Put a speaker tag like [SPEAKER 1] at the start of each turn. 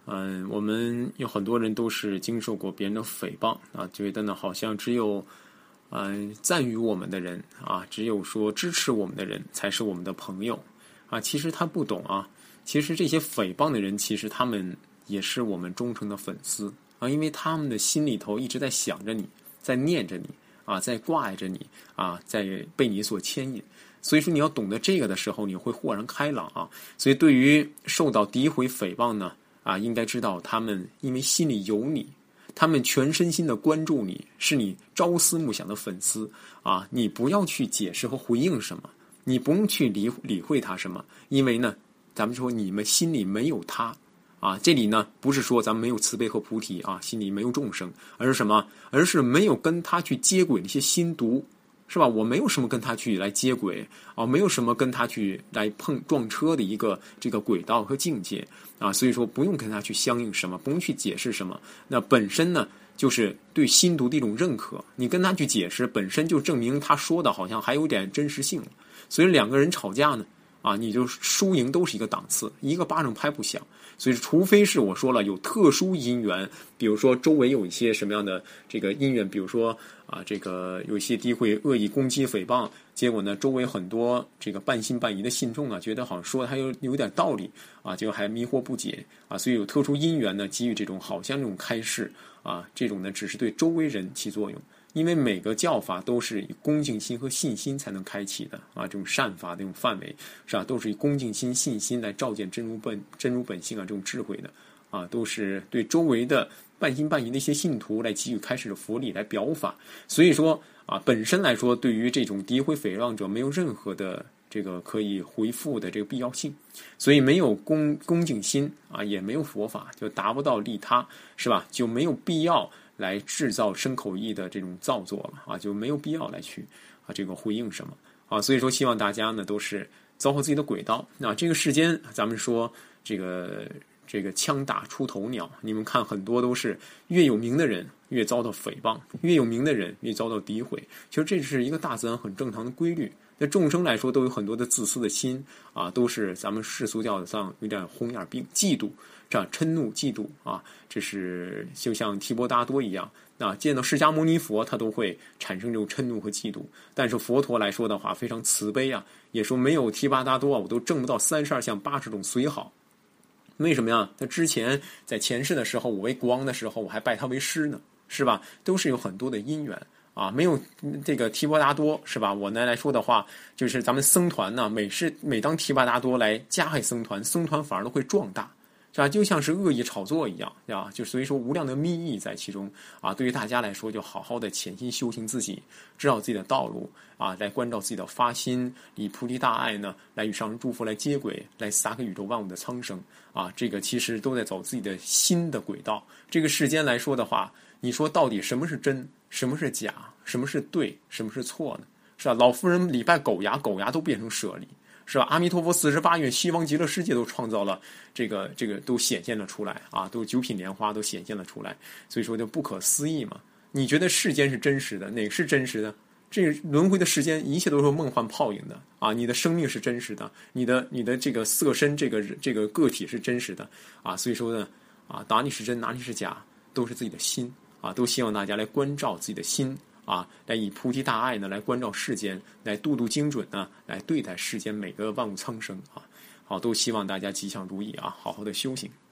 [SPEAKER 1] 我们有很多人都是经受过别人的诽谤啊，觉得呢好像只有赞誉我们的人啊，只有说支持我们的人才是我们的朋友啊。其实他不懂啊，其实这些诽谤的人，其实他们也是我们忠诚的粉丝啊，因为他们的心里头一直在想着你，在念着你啊，在挂碍着你啊，在被你所牵引。所以说你要懂得这个的时候，你会豁然开朗啊。所以对于受到诋毁诽谤呢啊，应该知道他们因为心里有你，他们全身心的关注你，是你朝思暮想的粉丝啊。你不要去解释和回应什么，你不用去理会他什么，因为呢，咱们说你们心里没有他啊。这里呢不是说咱们没有慈悲和菩提啊，心里没有众生，而是什么？而是没有跟他去接轨那些心毒。是吧？我没有什么跟他去来接轨啊，没有什么跟他去来撞车的一个这个轨道和境界啊，所以说不用跟他去相应什么，不用去解释什么。那本身呢，就是对心毒的一种认可。你跟他去解释，本身就证明他说的好像还有点真实性了。所以两个人吵架呢，啊，你就输赢都是一个档次，一个巴掌拍不响。所以除非是我说了有特殊因缘，比如说周围有一些什么样的这个因缘，比如说啊，这个有一些诋毁、恶意攻击、诽谤，结果呢，周围很多这个半信半疑的信众啊，觉得好像说他有点道理啊，结果还迷惑不解啊，所以有特殊因缘呢，给予这种好像这种开示啊，这种呢只是对周围人起作用。因为每个教法都是以恭敬心和信心才能开启的啊，这种善法的这种范围是吧，都是以恭敬心、信心来照见真如本性啊，这种智慧的啊，都是对周围的半信半疑的一些信徒来给予开示的佛理来表法。所以说啊，本身来说，对于这种诋毁诽谤者，没有任何的这个可以回复的这个必要性，所以没有恭敬心啊，也没有佛法，就达不到利他，是吧？就没有必要来制造身口意的这种造作了啊，就没有必要来去啊这个回应什么啊。所以说，希望大家呢都是走好自己的轨道。那这个世间，咱们说这个枪打出头鸟，你们看很多都是越有名的人越遭到诽谤，越有名的人越遭到诋毁。其实这是一个大自然很正常的规律。那众生来说都有很多的自私的心啊，都是咱们世俗教上有点红眼病，嫉妒。这样嗔怒嫉妒啊，这是就像提婆达多一样啊，见到释迦牟尼佛他都会产生这种嗔怒和嫉妒。但是佛陀来说的话非常慈悲啊，也说没有提婆达多啊，我都证不到32相80种随好。为什么呀？他之前在前世的时候，我为国王的时候，我还拜他为师呢，是吧？都是有很多的因缘啊，没有这个提婆达多，是吧？我呢来说的话，就是咱们僧团呢，每当提婆达多来加害僧团，僧团反而都会壮大。是吧？就像是恶意炒作一样，对吧？就所以说无量的密意在其中啊。对于大家来说，就好好的潜心修行自己，知道自己的道路啊，来关照自己的发心，以菩提大爱呢，来与上人诸佛来接轨，来撒给宇宙万物的苍生啊。这个其实都在走自己的心的轨道。这个世间来说的话，你说到底什么是真，什么是假，什么是对，什么是错呢？是吧？老夫人礼拜狗牙，狗牙都变成舍利。是吧？阿弥陀佛48愿西方极乐世界都创造了这个都显现了出来啊，都九品莲花都显现了出来，所以说就不可思议嘛。你觉得世间是真实的，哪个是真实的？这个轮回的时间，一切都是梦幻泡影的啊！你的生命是真实的，你的这个色身这个个体是真实的啊！所以说呢啊，哪里是真，哪里是假，都是自己的心啊！都希望大家来关照自己的心。啊，来以菩提大爱呢，来关照世间，来度精准呢，来对待世间每个万物苍生啊！好，都希望大家吉祥如意啊，好好的修行。